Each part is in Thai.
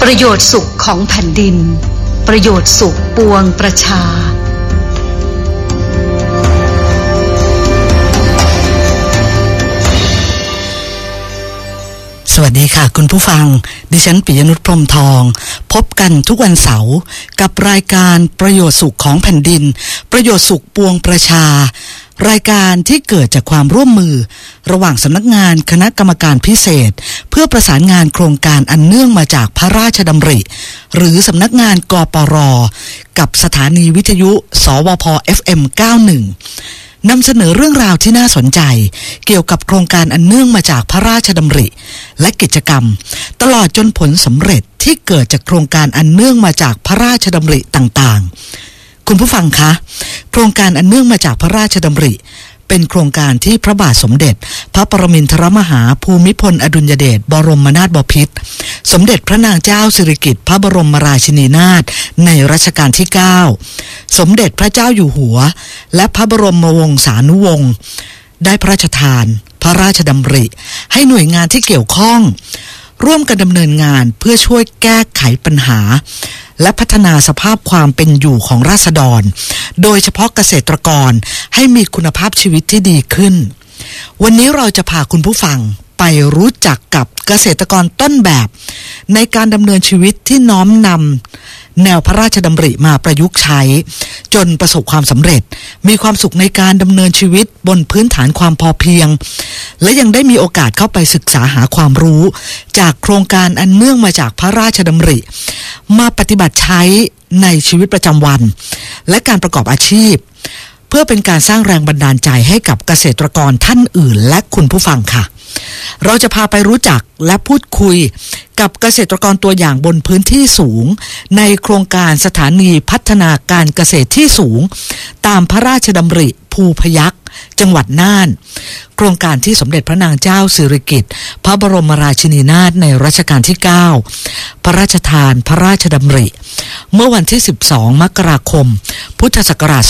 ประโยชน์สุขของแผ่นดินประโยชน์สุขปวงประชาสวัสดีค่ะคุณผู้ฟังดิฉันปิยนุชพรหมทองพบกันทุกวันเสาร์กับรายการประโยชน์สุขของแผ่นดินประโยชน์สุขปวงประชารายการที่เกิดจากความร่วมมือระหว่างสำนักงานคณะกรรมการพิเศษเพื่อประสานงานโครงการอันเนื่องมาจากพระราชดำริหรือสำนักงานกปร.กับสถานีวิทยุสวพ FM 91นำเสนอเรื่องราวที่น่าสนใจเกี่ยวกับโครงการอันเนื่องมาจากพระราชดำริและกิจกรรมตลอดจนผลสำเร็จที่เกิดจากโครงการอันเนื่องมาจากพระราชดำริต่างๆคุณผู้ฟังคะโครงการอันเนื่องมาจากพระราชดำริเป็นโครงการที่พระบาทสมเด็จพระปรมินทรมหาภูมิพลอดุลยเดชบรมนาถบพิตรสมเด็จพระนางเจ้าสิริกิติ์พระบรมราชินีนาถในรัชกาลที่9สมเด็จพระเจ้าอยู่หัวและพระบรมวงศานุวงศ์ได้พระราชทานพระราชดำริให้หน่วยงานที่เกี่ยวข้องร่วมกันดำเนินงานเพื่อช่วยแก้ไขปัญหาและพัฒนาสภาพความเป็นอยู่ของราษฎรโดยเฉพาะเกษตรกรให้มีคุณภาพชีวิตที่ดีขึ้นวันนี้เราจะพาคุณผู้ฟังไปรู้จักกับเกษตรกรต้นแบบในการดำเนินชีวิตที่น้อมนำแนวพระราชดำริมาประยุกต์ใช้จนประสบความสำเร็จมีความสุขในการดำเนินชีวิตบนพื้นฐานความพอเพียงและยังได้มีโอกาสเข้าไปศึกษาหาความรู้จากโครงการอันเนื่องมาจากพระราชดำริมาปฏิบัติใช้ในชีวิตประจำวันและการประกอบอาชีพเพื่อเป็นการสร้างแรงบันดาลใจให้กับเกษตรกรท่านอื่นและคุณผู้ฟังค่ะเราจะพาไปรู้จักและพูดคุยกับเกษตรกรตัวอย่างบนพื้นที่สูงในโครงการสถานีพัฒนาการเกษตรที่สูงตามพระราชดำริภูพยัคฆ์จังหวัดน่านโครงการที่สมเด็จพระนางเจ้าสิริกิติ์พระบรมราชินีนาถในรัชกาลที่9พระราชทานพระราชดำริเมื่อวันที่12มกราคมพุทธศักราช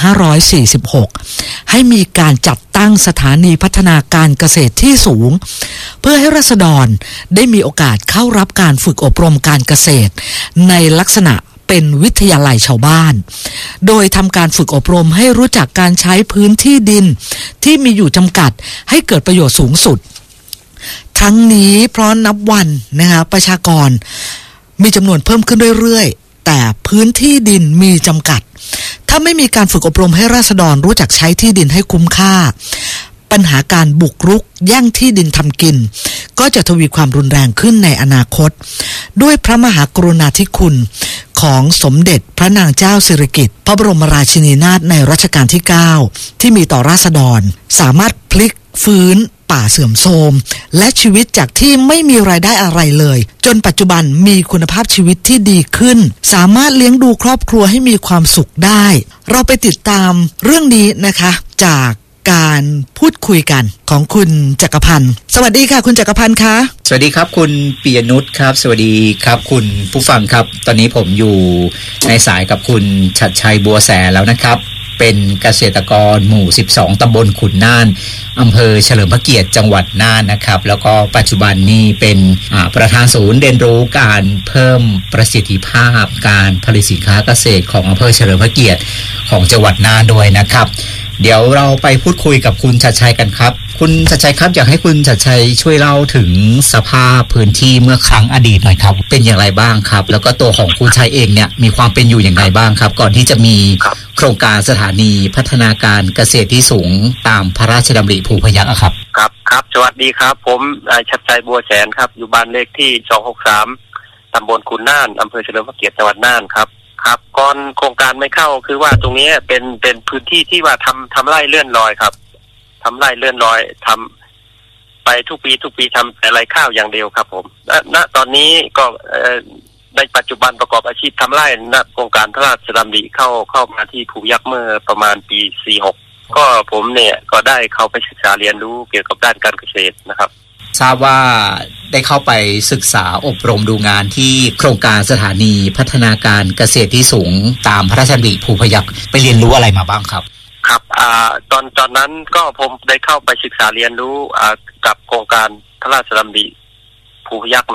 2546ให้มีการจัดตั้งสถานีพัฒนาการเกษตรที่สูงเพื่อให้ราษฎรได้มีโอกาสเข้ารับการฝึกอบรมการเกษตรในลักษณะเป็นวิทยาลัยชาวบ้านโดยทำการฝึกอบรมให้รู้จักการใช้พื้นที่ดินที่มีอยู่จำกัดให้เกิดประโยชน์สูงสุดทั้งนี้เพราะนับวันนะคะประชากรมีจำนวนเพิ่มขึ้นเรื่อยๆแต่พื้นที่ดินมีจำกัดถ้าไม่มีการฝึกอบรมให้ราษฎรรู้จักใช้ที่ดินให้คุ้มค่าปัญหาการบุกรุกแย่งที่ดินทำกินก็จะทวีความรุนแรงขึ้นในอนาคตด้วยพระมหากรุณาธิคุณของสมเด็จพระนางเจ้าสิริกิติ์พระบรมราชินีนาถในรัชกาลที่9ที่มีต่อราษฎรสามารถพลิกฟื้นป่าเสื่อมโทรมและชีวิตจากที่ไม่มีรายได้อะไรเลยจนปัจจุบันมีคุณภาพชีวิตที่ดีขึ้นสามารถเลี้ยงดูครอบครัวให้มีความสุขได้เราไปติดตามเรื่องนี้นะคะจากการพูดคุยกันของคุณจักรพันธ์สวัสดีค่ะคุณจักรพันธ์คะสวัสดีครับคุณปิยนุชครับสวัสดีครับคุณผู้ฟังครับตอนนี้ผมอยู่ในสายกับคุณชัดชัยบัวแสแล้วนะครับเป็นเกษตรกรหมู่12ตำบลขุนน่านอำเภอเฉลิมพระเกียรติจังหวัดน่านนะครับแล้วก็ปัจจุบันนี้เป็นประธานศูนย์เรียนรู้การเพิ่มประสิทธิภาพการผลิตสินค้าเกษตรของอำเภอเฉลิมพระเกียรติของจังหวัดน่านด้วยนะครับเดี๋ยวเราไปพูดคุยกับคุณชัดชัยกันครับคุณชัดชัยครับอยากให้คุณชัดชัยช่วยเล่าถึงสภาพพื้นที่เมื่อครั้งอดีตหน่อยครับเป็นอย่างไรบ้างครับแล้วก็ตัวของคุณชัยเองเนี่ยมีความเป็นอยู่อย่างไรบ้างครับก่อนที่จะมีโครงการสถานีพัฒนาการเกษตรที่สูงตามพระราชดำริภูพยัคฆ์ครับครับสวัสดีครับผมชัดชัยบัวแสนครับอยู่บ้านเลขที่263ตำบลขุนน่านอำเภอเฉลิมพระเกียรติจังหวัดน่านครับก่อนโครงการไม่เข้าคือว่าตรงนี้เป็นพื้นที่ที่ว่าทำไร่เลื่อนลอยครับทำไร่เลื่อนลอยทำไปทุกปีทำแต่ไรข้าวอย่างเดียวครับผมณตอนนี้ก็ในปัจจุบันประกอบอาชีพทำไร่ณโครงการพระราชดำริเข้ามาที่ภูพยัคฆ์เมื่อประมาณปี46ก็ผมเนี่ยก็ได้เข้าไปศึกษาเรียนรู้เกี่ยวกับด้านการเกษตรนะครับทราบว่าได้เข้าไปศึกษาอบรมดูงานที่โครงการสถานีพัฒนาการเกษตรที่สูงตามพระราชดำริภูพยัคฆ์ไปเรียนรู้อะไรมาบ้างครับครับตอนนั้นก็ผมได้เข้าไปศึกษาเรียนรู้กับโครงการพระราชดำริภูพยัคฆ์นะครับ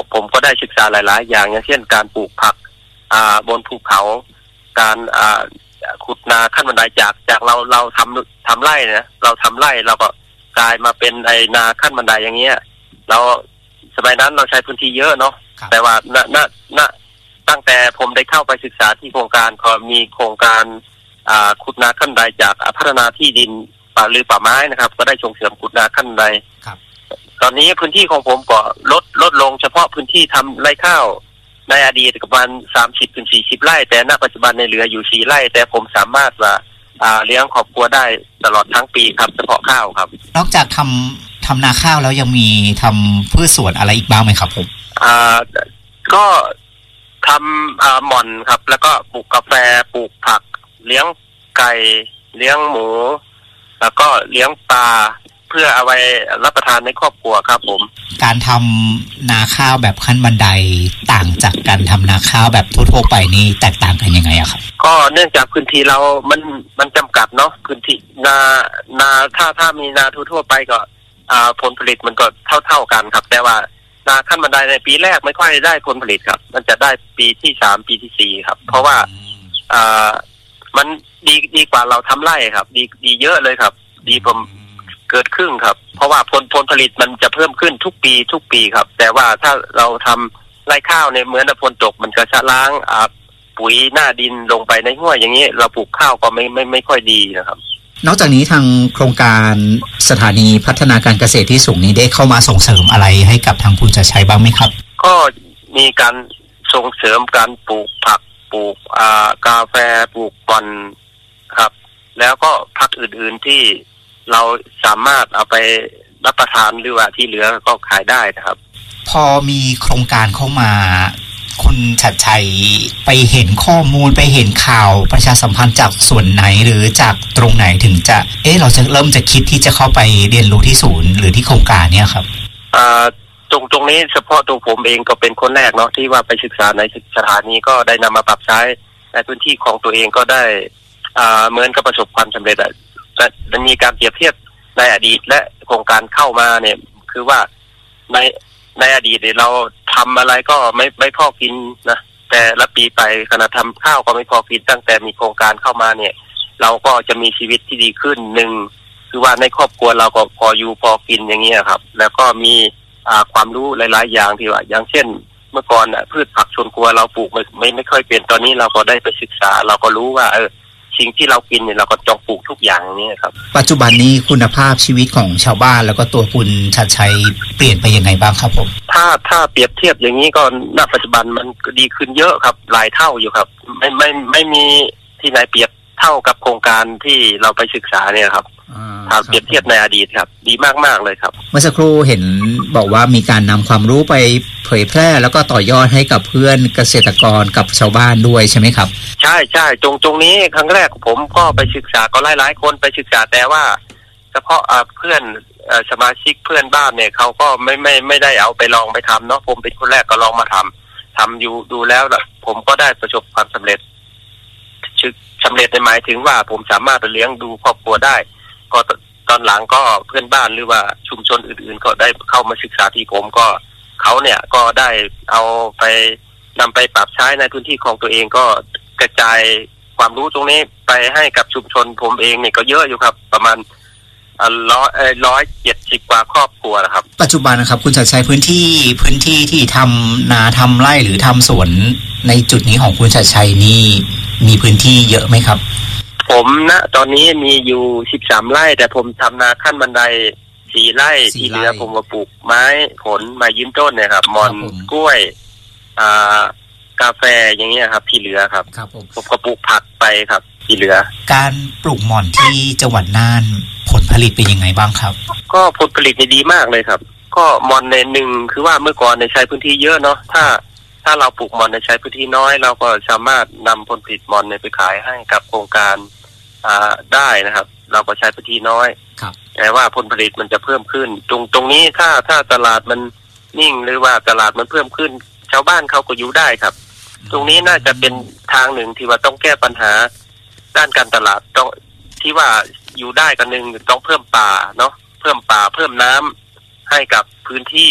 ผมก็ได้ศึกษาหลายๆอย่างอย่างเช่นการปลูกผักบนภูเขาการขุดนาขั้นบันไดจากเราทำไร่นะเราทำไร่เราก็กลายมาเป็นไอ้นาขั้นบันไดอย่างเงี้ยเราสมัยนั้นเราใช้พื้นที่เยอะเนาะแต่ว่าตั้งแต่ผมได้เข้าไปศึกษาที่โครงการก็มีโครงการขุดนาขั้นบันไดจากพัฒนาที่ดินหรือป่าไม้นะครับก็ได้ส่งเสริมขุดนาขั้นบันไดตอนนี้พื้นที่ของผมก็ลดลงเฉพาะพื้นที่ทำไร่ข้าวในอดีตประมาณ30-40 ไร่แต่ณปัจจุบันในเหลืออยู่4 ไร่แต่ผมสามารถว่าเลี้ยงครอบครัวได้ตลอดทั้งปีครับเฉพาะข้าวครับนอกจากทำนาข้าวแล้วยังมีทำพืชสวนอะไรอีกบ้างไหมครับผมก็ทำหม่อนครับแล้วก็ปลูกกาแฟปลูกผักเลี้ยงไก่เลี้ยงหมูแล้วก็เลี้ยงปลาเพื่อเอาไว้รับประทานในครอบครัวครับผมการทำนาข้าวแบบขั้นบันไดต่างจากการทำนาข้าวแบบทั่วๆไปนี่แตกต่างกันยังไงอะครับก็เนื่องจากพื้นที่เรามันจำกัดเนาะพื้นที่นาถ้ามีนาทั่วๆไปก็ผลผลิตมันก็เท่ากันครับแต่ว่านาขั้นบันไดในปีแรกไม่ค่อยได้ผลผลิตครับมันจะได้ปีที่3ปีที่4ครับเพราะว่ามันดีกว่าเราทำไร่ครับดีเยอะเลยครับดีผมเกิดครึ่งครับเพราะว่าผลผลิตมันจะเพิ่มขึ้นทุกปีครับแต่ว่าถ้าเราทำไร่ข้าวเนี่ยเหมือนฝนตกมันก็จะล้างปุ๋ยหน้าดินลงไปในห้วยอย่างนี้เราปลูกข้าวก็ไม่ค่อยดีนะครับนอกจากนี้ทางโครงการสถานีพัฒนาการเกษตรที่สูงนี้ได้เข้ามาส่งเสริมอะไรให้กับทางคุณจะใช้บ้างไหมครับก็มีการส่งเสริมการปลูกผักปลูกกาแฟปลูกบอนครับแล้วก็ผักอื่นๆที่เราสามารถเอาไปรับประทานหรือว่าที่เหลือก็ขายได้นะครับพอมีโครงการเข้ามาคุณชัดชัยไปเห็นข้อมูลไปเห็นข่าวประชาสัมพันธ์จากส่วนไหนหรือจากตรงไหนถึงจะเราจะเริ่มจะคิดที่จะเข้าไปเรียนรู้ที่ศูนย์หรือที่โครงการเนี่ยครับตรงนี้เฉพาะตัวผมเองก็เป็นคนแรกเนาะที่ว่าไปศึกษาในสถานีก็ได้นำมาปรับใช้ในพื้นที่ของตัวเองก็ได้เหมือนกับประสบความสำเร็จและมีการเปรียบเทียบในอดีตและโครงการเข้ามาเนี่ยคือว่าในอดีตเราทำอะไรก็ไม่พอกินนะแต่ละปีไปขณะทำข้าวก็ไม่พอกินตั้งแต่มีโครงการเข้ามาเนี่ยเราก็จะมีชีวิตที่ดีขึ้นหนึ่งคือว่าในครอบครัวเราก็พออยู่พอกินอย่างเงี้ยครับแล้วก็มีความรู้หลายๆอย่างที่ว่าอย่างเช่นเมื่อก่อนพืชผักสวนครัวเราปลูกไม่ค่อยเป็นตอนนี้เราก็ได้ไปศึกษาเราก็รู้ว่าสิ่งที่เรากินเนี่ยเราก็ต้องปลูกทุกอย่างนี่ครับปัจจุบันนี้คุณภาพชีวิตของชาวบ้านแล้วก็ตัวคุณชัดชัยเปลี่ยนไปยังไงบ้างครับผมถ้าเปรียบเทียบอย่างนี้ก็ณปัจจุบันมันก็ดีขึ้นเยอะครับหลายเท่าอยู่ครับไม่มีที่ไหนเปรียบเท่ากับโครงการที่เราไปศึกษาเนี่ยครับถ้าเปรียบเทียบในอดีตครับดีมากๆเลยครับเมื่อสักครู่เห็นบอกว่ามีการนำความรู้ไปเผยแพร่แล้วก็ต่อยอดให้กับเพื่อนเกษตรกรกับชาวบ้านด้วยใช่ไหมครับใช่ตรงนี้ครั้งแรกผมก็ไปศึกษาก็หลายคนไปศึกษาแต่ว่าเฉพาะเพื่อนสมาชิกเพื่อนบ้านเนี่ยเขาก็ไม่ได้เอาไปลองไปทำเนาะผมเป็นคนแรกก็ลองมาทำอยู่ดูแล้วผมก็ได้ประสบความสำเร็จในหมายถึงว่าผมสามารถเลี้ยงดูครอบครัวได้ก็ตอนหลังก็เพื่อนบ้านหรือว่าชุมชนอื่นๆก็ได้เข้ามาศึกษาที่ผมก็เขาเนี่ยก็ได้เอาไปนำไปปรับใช้ในพื้นที่ของตัวเองก็กระจายความรู้ตรงนี้ไปให้กับชุมชนผมเองเนี่ยก็เยอะอยู่ครับประมาณ170 กว่าครอบครัวนะครับปัจจุบันนะครับคุณชัดชัยพื้นที่ที่ทำนาทำไร่หรือทำสวนในจุดนี้ของคุณชัดชัยนี่มีพื้นที่เยอะไหมครับผมตอนนี้มีอยู่13 ไร่แต่ผมทำนาขั้นบันได4 ไร่ที่เหลือผมก็ปลูกไม้ผลไม้ยืนต้นเนี่ยครับมอนกล้วยกาแฟอย่างเงี้ยครับที่เหลือครับผมก็ปลูกผักไปครับที่เหลือการปลูกหม่อนที่จังหวัดน่านผลผลิตเป็นยังไงบ้างครับก็ผลผลิตดีมากเลยครับก็หม่อนในหนึ่งคือว่าเมื่อก่อนในใช้พื้นที่เยอะเนาะถ้าเราปลูกหม่อนในใช้พื้นที่น้อยเราก็สามารถนำผลผลิตหม่อนไปขายให้กับโครงการได้นะครับเราก็ใช้พื้นที่น้อยแต่ว่าผลผลิตมันจะเพิ่มขึ้นตรงนี้ถ้าตลาดมันนิ่งหรือว่าตลาดมันเพิ่มขึ้นชาวบ้านเขาก็อยู่ได้ครับตรงนี้น่าจะเป็นทางหนึ่งที่ว่าต้องแก้ปัญหาด้านการตลาดต้องที่ว่าอยู่ได้กันหนึ่งต้องเพิ่มป่าเนาะเพิ่มป่าเพิ่มน้ำให้กับพื้นที่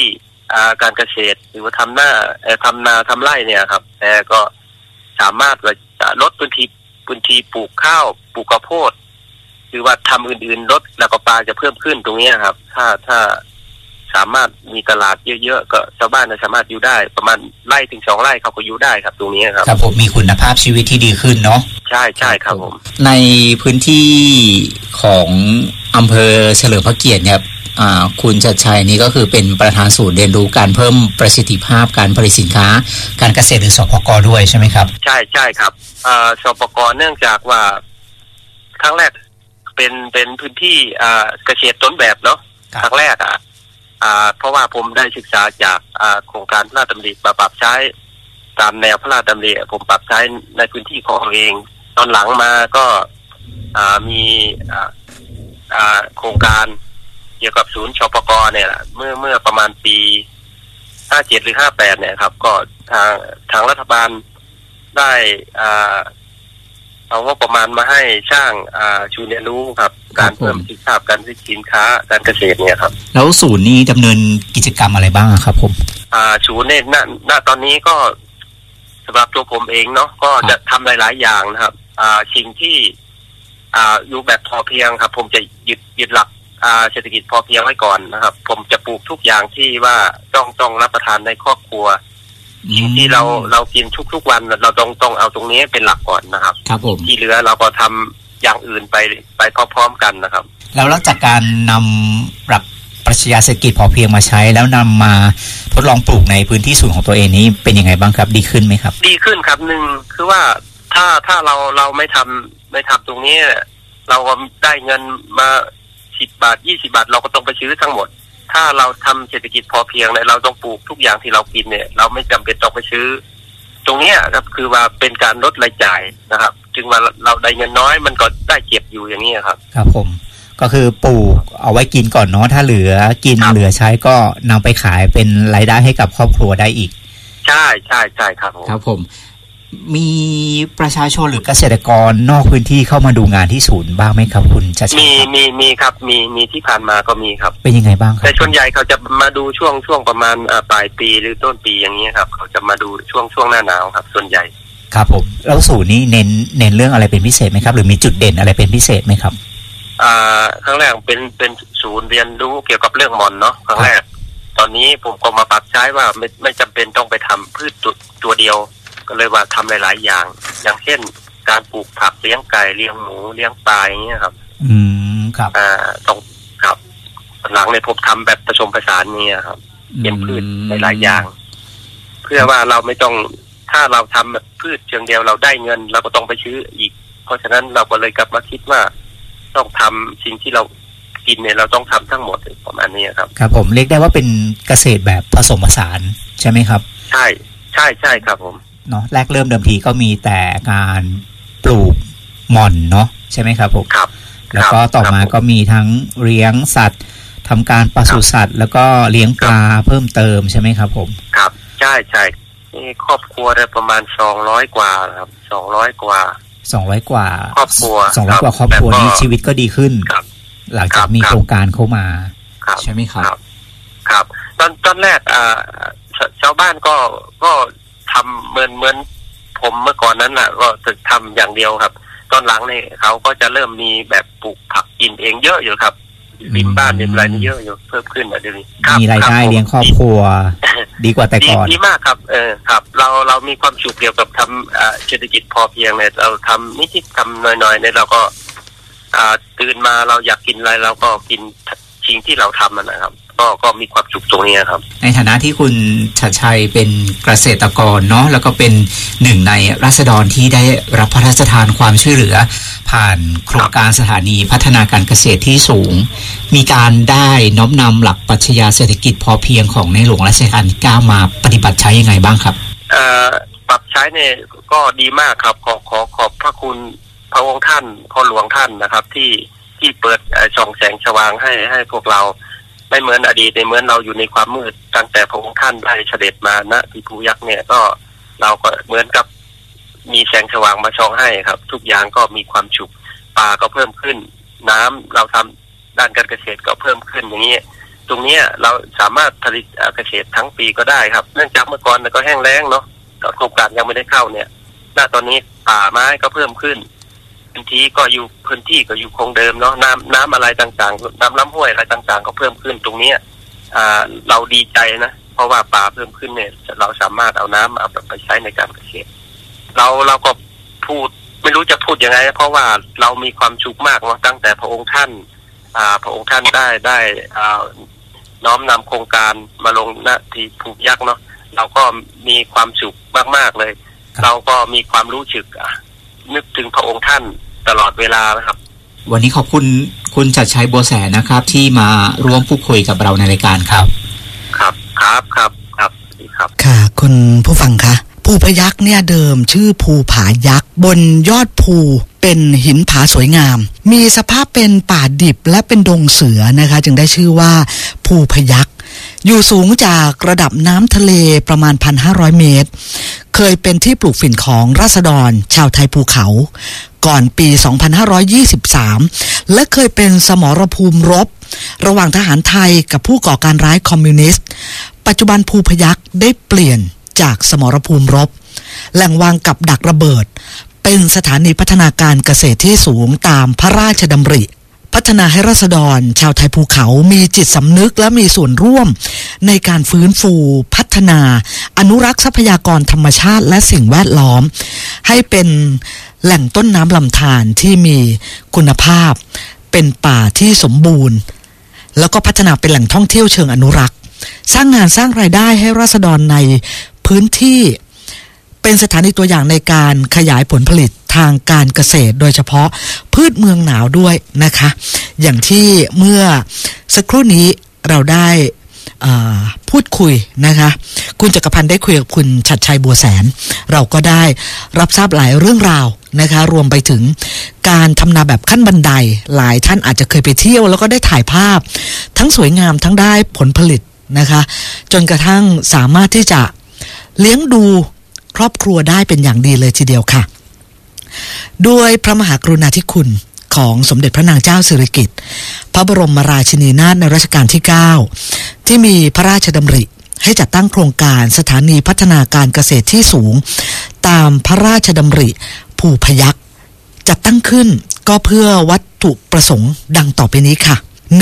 การเกษตรหรือว่าทำนาทำไร่เนี่ยครับแต่ก็สามารถว่าจะลดพื้นที่ปลูกข้าวปลูกข้าวโพดหรือว่าทำอื่นๆลดแล้วก็ปลาจะเพิ่มขึ้นตรงนี้ครับถ้าสามารถมีตลาดเยอะๆก็ชาวบ้านสามารถอยู่ได้ประมาณไร่ถึง2 ไร่เขาก็อยู่ได้ครับตรงนี้ครับครับผมมีคุณภาพชีวิตที่ดีขึ้นเนาะใช่ครับผมในพื้นที่ของอำเภอเฉลิมพระเกียรติเนี่ยคุณชัดชัยนี่ก็คือเป็นประธานศูนย์เรียนรู้การเพิ่มประสิทธิภาพการผลิตสินค้าการเกษตรหรือสปก.ด้วยใช่ไหมครับใช่ครับสปก.เนื่องจากว่าครั้งแรกเป็นพื้นที่เกษตรต้นแบบเนาะครั้งแรกเพราะว่าผมได้ศึกษาจากโครงการพระราชดำริมาปรับใช้ตามแนวพระราชดำริผมปรับใช้ในพื้นที่ของเราเองตอนหลังมาก็มีโครงการเกี่ยวกับศูนย์ชปก.เนี่ยเมื่อประมาณปี57หรือ58เนี่ยครับก็ทางรัฐบาลได้เอางบประมาณมาให้สร้างศูนย์เรียนรู้ครับการเพิ่มประสิทธิภาพการผลิตสินค้าการเกษตรเนี่ยครับแล้วศูนย์นี้ดำเนินกิจกรรมอะไรบ้างครับผมศูนย์เนี่ยณตอนนี้ก็สำหรับตัวผมเองเนาะก็จะทำหลายๆอย่างนะครับสิ่งที่อยู่แบบพอเพียงครับผมจะยึดหลักเศรษฐกิจพอเพียงไว้ก่อนนะครับผมจะปลูกทุกอย่างที่ว่าต้องรับประทานในครอบครัวสิ่งที่เรากินทุกวันเราต้องเอาตรงนี้เป็นหลักก่อนนะครับครับผมที่เหลือเราก็ทำอย่างอื่นไปพร้อมๆกันนะครับแล้วจากการนำหลักปรัชญาเศรษฐกิจพอเพียงมาใช้แล้วนำมาทดลองปลูกในพื้นที่ส่วนของตัวเองนี้เป็นยังไงบ้างครับดีขึ้นไหมครับดีขึ้นครับหนึ่งคือว่าถ้าเราไม่ทำตรงนี้เราก็ได้เงินมา10 บาท20 บาทเราก็ต้องไปซื้อทั้งหมดถ้าเราทำเศรษฐกิจพอเพียงเนี่ยเราต้องปลูกทุกอย่างที่เรากินเนี่ยเราไม่จำเป็นต้องไปซื้อตรงนี้ครับคือว่าเป็นการลดรายจ่ายนะครับจึงว่าเราได้เงินน้อยมันก็ได้เก็บอยู่อย่างนี้ครับครับผมก็คือปลูกเอาไว้กินก่อนเนาะถ้าเหลือกินเหลือใช้ก็นำไปขายเป็นรายได้ให้กับครอบครัวได้อีกใช่ครับผมครับผมมีประชาชนหรือเกษตรกรนอกพื้นที่เข้ามาดูงานที่ศูนย์บ้างไหมครับคุณชัชชัยมีครับมีที่ผ่านมาก็มีครับเป็นยังไงบ้างครับแต่ส่วนใหญ่เขาจะมาดูช่วงประมาณปลายปีหรือต้นปีอย่างนี้ครับเขาจะมาดูช่วงหน้าหนาวครับส่วนใหญ่ครับผมแล้วศูนย์นี้เน้นเรื่องอะไรเป็นพิเศษไหมครับหรือมีจุดเด่นอะไรเป็นพิเศษไหมครับครั้งแรกเป็นศูนย์เรียนรู้เกี่ยวกับเรื่องหม่อนเนาะครั้งแรกตอนนี้ผมก็มาปรับใช้ว่าไม่จำเป็นต้องไปทำพืชตัวเดียวก็เลยว่าทำหลายๆอย่างเช่นการปลูกผักเลี้ยงไก่เลี้ยงหมูเลี้ยงปลาอย่างเงี้ยครับครับต้องครับหลังในผมทำแบบผสมผสานเนี่ยครับเป็นพืชหลายๆอย่างเพื่อว่าเราไม่ต้องถ้าเราทำพืชเชิงเดียวเราได้เงินเราก็ต้องไปซื้ออีกเพราะฉะนั้นเราก็เลยกลับมาคิดว่าต้องทำสิ่งที่เรากินเนี่ยเราต้องทำทั้งหมดประมาณนี้ครับครับผมเรียกได้ว่าเป็นเกษตรแบบผสมผสานใช่ไหมครับใช่ครับผมเนาะแรกเริ่มเดิมทีก็มีแต่การปลูกหม่อนเนาะใช่ไหมครับผมครับแล้วก็ต่อมาก็มีทั้งเลี้ยงสัตว์ทำการปศุสัตว์แล้วก็เลี้ยงปลาเพิ่มเติมใช่ไหมครับผมครับใช่นี่ครอบครัวได้ประมาณ200 กว่าครับ200 กว่าครอบครัว 200 กว่าครอบครัวนี้ชีวิตก็ดีขึ้นหลังจากมีโครงการเข้ามาใช่ไหมครับครับตอนแรกชาวบ้านก็ทำเหมือนผมเมื่อก่อนนั้นน่ะก็จะทำอย่างเดียวครับตอนหลังเนี่ยเขาก็จะเริ่มมีแบบปลูกผักกินเองเยอะอยู่ครับริมบ้านริมไรนี่เยอะอยู่เพิ่มขึ้นเดี๋ยวนี้มีรายได้เลี้ยงครอบครัวดีกว่าแต่ก่อนดีมากครับครับเรามีความสุขเกี่ยวกับทำเศรษฐกิจพอเพียงเนี่ยเราทำนิดๆทำหน่อยๆเนี่ยเราก็ตื่นมาเราอยากกินอะไรเราก็กินสิ่งที่เราทำนะครับก็มีความสุขตรงนี้ครับในฐานะที่คุณชัดชัยเป็นเกษตรกรเนาะแล้วก็เป็นหนึ่งในราษฎรที่ได้รับพระราชทานความช่วยเหลือผ่านโครงการสถานีพัฒนาการเกษตรที่สูงมีการได้น้อมนำหลักปรัชญาเศรษฐกิจพอเพียงของในหลวงรัชกาลที่9มาปฏิบัติใช้ยังไงบ้างครับปรับใช้เนี่ยก็ดีมากครับขอบพระคุณพระองค์ท่านพ่อหลวงท่านนะครับที่เปิดช่องแสงสว่างให้พวกเราไม่เหมือนอดีตในเหมือนเราอยู่ในความมืดตั้งแต่พระองค์ท่านได้เสด็จมาณที่ภูยักษ์เนี่ยก็เราก็เหมือนกับมีแสงสว่างมาช่องให้ครับทุกอย่างก็มีความสุขป่าก็เพิ่มขึ้นน้ำเราทำด้านการเกษตรก็เพิ่มขึ้นอย่างนี้ตรงนี้เราสามารถผลิตเกษตรทั้งปีก็ได้ครับเนื่องจากเมื่อก่อนก็แห้งแล้งเนาะโครงการยังไม่ได้เข้าเนี่ยณตอนนี้ป่าไม้ก็เพิ่มขึ้นพื้นที่ก็อยู่คงเดิมเนาะน้ำอะไรต่างๆน้ำลำห้วยอะไรต่างๆก็เพิ่มขึ้นตรงนี้เราดีใจนะเพราะว่าป่าเพิ่มขึ้นเนี่ยเราสามารถเอาน้ำเอาไปใช้ในการเกษตรเราก็พูดไม่รู้จะพูดยังไงเพราะว่าเรามีความสุขมากเนาะตั้งแต่พระองค์ท่านได้น้อมนำโครงการมาลงณที่ภูยักษ์เนาะเราก็มีความสุขมากๆเลยเราก็มีความรู้สึกนึกถึงพระองค์ท่านตลอดเวลานะครับวันนี้ขอบคุณคุณชัดชัยบัวแสนนะครับที่มาร่วมพูดคุยกับเราในรายการครับครับค่ะคุณผู้ฟังคะภูพยัคฆ์เนี่ยเดิมชื่อภูผายักษ์บนยอดภูเป็นหินผาสวยงามมีสภาพเป็นป่าดิบและเป็นดงเสือนะคะจึงได้ชื่อว่าภูพยัคฆ์อยู่สูงจากระดับน้ำทะเลประมาณ 1,500 เมตรเคยเป็นที่ปลูกฝิ่นของราษฎรชาวไทยภูเขาก่อนปี 2523 และเคยเป็นสมรภูมิรบระหว่างทหารไทยกับผู้ก่อการร้ายคอมมิวนิสต์ปัจจุบันภูพยัคฆ์ได้เปลี่ยนจากสมรภูมิรบแหล่งวางกับดักระเบิดเป็นสถานีพัฒนาการเกษตรที่สูงตามพระราชดำริพัฒนาให้ราษฎรชาวไทยภูเขามีจิตสำนึกและมีส่วนร่วมในการฟื้นฟูพัฒนาอนุรักษ์ทรัพยากรธรรมชาติและสิ่งแวดล้อมให้เป็นแหล่งต้นน้ำลำธารที่มีคุณภาพเป็นป่าที่สมบูรณ์แล้วก็พัฒนาเป็นแหล่งท่องเที่ยวเชิงอนุรักษ์สร้างงานสร้างรายได้ให้ราษฎรในพื้นที่เป็นสถานีตัวอย่างในการขยายผลผลิตทางการเกษตรโดยเฉพาะพืชเมืองหนาวด้วยนะคะอย่างที่เมื่อสักครู่นี้เราได้พูดคุยนะคะคุณจักรพันธ์ได้คุยกับคุณชัดชัยบัวแสนเราก็ได้รับทราบหลายเรื่องราวนะคะรวมไปถึงการทำนาแบบขั้นบันไดหลายท่านอาจจะเคยไปเที่ยวแล้วก็ได้ถ่ายภาพทั้งสวยงามทั้งได้ผลผลิตนะคะจนกระทั่งสามารถที่จะเลี้ยงดูครอบครัวได้เป็นอย่างดีเลยทีเดียวค่ะด้วยพระมหากรุณาธิคุณของสมเด็จพระนางเจ้าสิริกิติ์พระบรมราชินีนาถในรัชกาลที่ 9ที่มีพระราชดำริให้จัดตั้งโครงการสถานีพัฒนาการเกษตรที่สูงตามพระราชดำริภูพยัคฆ์จัดตั้งขึ้นก็เพื่อวัตถุประสงค์ดังต่อไปนี้ค่ะ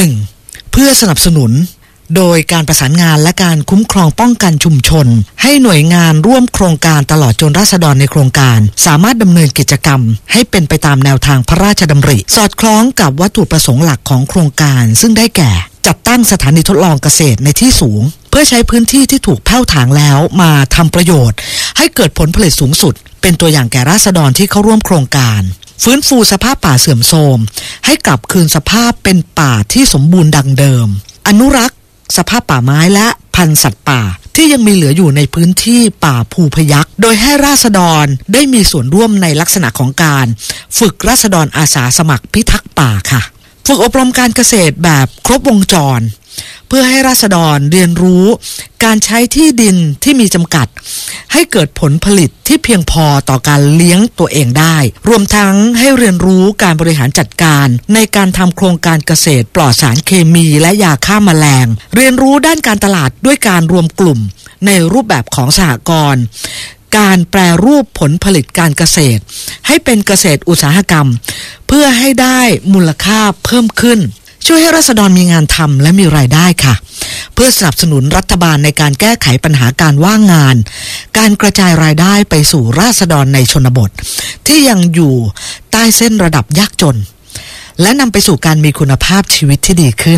1. เพื่อสนับสนุนโดยการประสานงานและการคุ้มครองป้องกันชุมชนให้หน่วยงานร่วมโครงการตลอดจนราษฎรในโครงการสามารถดำเนินกิจกรรมให้เป็นไปตามแนวทางพระราชดำริสอดคล้องกับวัตถุประสงค์หลักของโครงการซึ่งได้แก่จัดตั้งสถานีทดลองเกษตรในที่สูงเพื่อใช้พื้นที่ที่ถูกแผ่วถางแล้วมาทำประโยชน์ให้เกิดผลผลิตสูงสุดเป็นตัวอย่างแก่ราษฎรที่เข้าร่วมโครงการฟื้นฟูสภาพป่าเสื่อมโทรมให้กลับคืนสภาพเป็นป่าที่สมบูรณ์ดังเดิมอนุรักษ์สภาพป่าไม้และพันธุ์สัตว์ป่าที่ยังมีเหลืออยู่ในพื้นที่ป่าภูพยัคฆ์โดยให้ราษฎรได้มีส่วนร่วมในลักษณะของการฝึกราษฎรอาสาสมัครพิทักษ์ป่าค่ะฝึกอบรมการเกษตรแบบครบวงจรเพื่อให้ราษฎรเรียนรู้การใช้ที่ดินที่มีจำกัดให้เกิดผลผลิตที่เพียงพอต่อการเลี้ยงตัวเองได้รวมทั้งให้เรียนรู้การบริหารจัดการในการทำโครงการเกษตรปลอดสารเคมีและยาฆ่าแมลงเรียนรู้ด้านการตลาดด้วยการรวมกลุ่มในรูปแบบของสหกรณ์การแปรรูปผลผลิตการเกษตรให้เป็นเกษตรอุตสาหกรรมเพื่อให้ได้มูลค่าเพิ่มขึ้นช่วยให้ราษฎรมีงานทำและมีรายได้ค่ะเพื่อสนับสนุนรัฐบาลในการแก้ไขปัญหาการว่างงานการกระจายรายได้ไปสู่ราษฎรในชนบทที่ยังอยู่ใต้เส้นระดับยากจนและนำไปสู่การมีคุณภาพชีวิตที่ดีขึ้น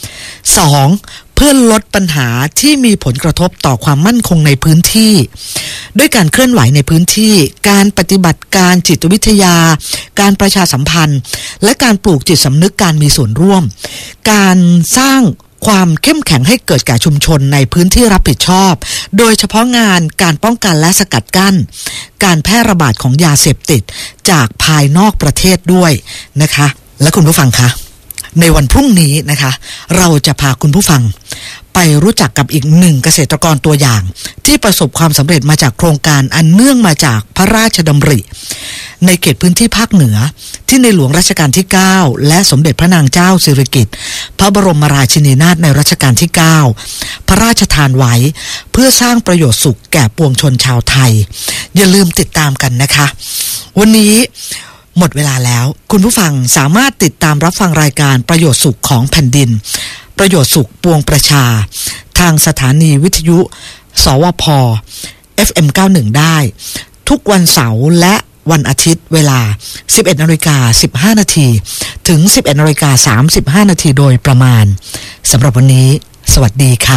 2. เพื่อลดปัญหาที่มีผลกระทบต่อความมั่นคงในพื้นที่ด้วยการเคลื่อนไหวในพื้นที่การปฏิบัติการจิตวิทยาการประชาสัมพันธ์และการปลูกจิตสำนึกการมีส่วนร่วมการสร้างความเข้มแข็งให้เกิดแก่ชุมชนในพื้นที่รับผิดชอบโดยเฉพาะงานการป้องกันและสกัดกั้นการแพร่ระบาดของยาเสพติดจากภายนอกประเทศด้วยนะคะและคุณผู้ฟังคะในวันพรุ่งนี้นะคะเราจะพาคุณผู้ฟังไปรู้จักกับอีกหนึ่งเกษตรกรตัวอย่างที่ประสบความสำเร็จมาจากโครงการอันเนื่องมาจากพระราชดำริในเขตพื้นที่ภาคเหนือที่ในหลวงรัชกาลที่9และสมเด็จพระนางเจ้าสิริกิติ์พระบรมราชินีนาถในรัชกาลที่9พระราชทานไว้เพื่อสร้างประโยชน์สุขแก่ปวงชนชาวไทยอย่าลืมติดตามกันนะคะวันนี้หมดเวลาแล้วคุณผู้ฟังสามารถติดตามรับฟังรายการประโยชน์สุขของแผ่นดินประโยชน์สุขปวงประชาทางสถานีวิทยุสวพ FM 91ได้ทุกวันเสาร์และวันอาทิตย์เวลา 11:15 น.ถึง 11:35 น.โดยประมาณสำหรับวันนี้สวัสดีค่ะ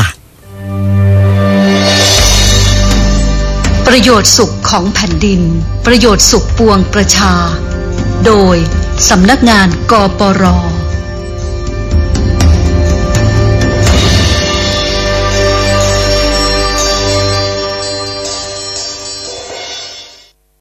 ประโยชน์สุขของแผ่นดินประโยชน์สุขปวงประชาโดยสำนักงานกปร